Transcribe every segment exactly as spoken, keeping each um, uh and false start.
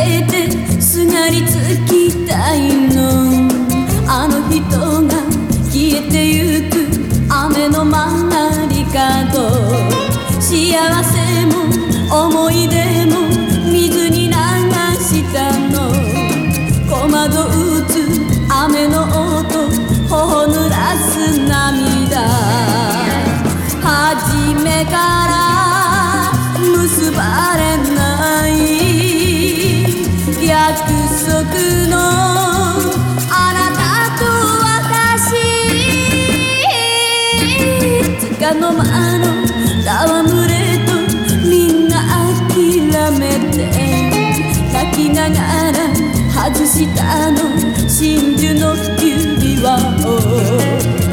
けてすがりつきたいの。あの人が消えてゆく雨の曲がり角、幸せも思い出も水に流したの。小窓打つ雨の音、頬濡らす涙、初めから結ばれない約束のあなたと私、束の間の戯れとみんな諦めて、泣きながら外したの真珠の指輪を。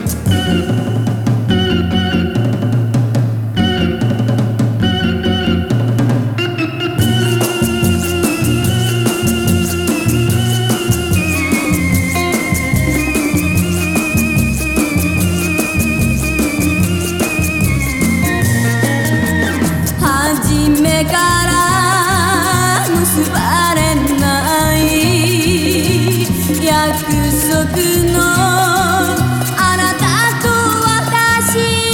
初めから結ばれない約束のあなたと私、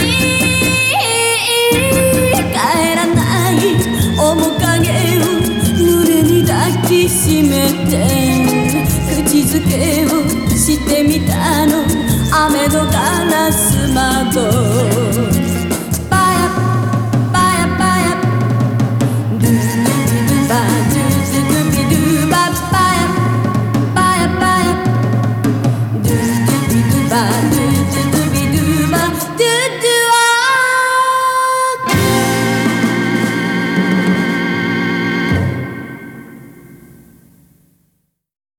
帰らない面影を胸に抱きしめて、口づけをしてみたの雨のガラス窓。